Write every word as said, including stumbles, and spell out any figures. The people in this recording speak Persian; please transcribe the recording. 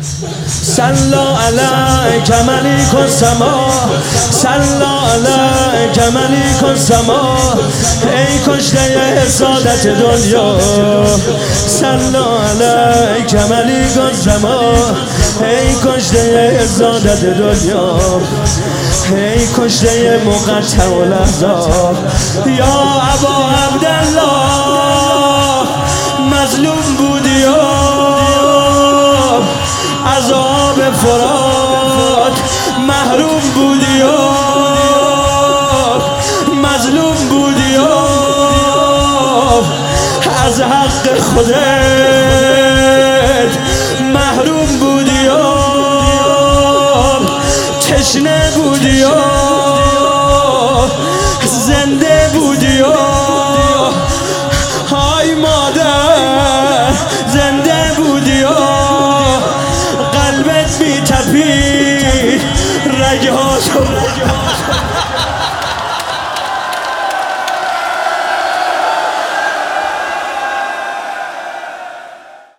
صلا علیک ملیک السما، صلا علیک ملیک السما، ای کشته سعادت دنیا. صلا علیک ملیک السما، ای کشته سعادت دنیا، ای کشته مقطع الاحزاب. یا ابا عبدالله مظلوم بودی و عذاب فرات محروم بودی و مظلوم بودی و از حق خودت محروم بودی و تشنه بودی و زنده بودی و های مادر زنده بودی و قلبت می تپید رگهاتو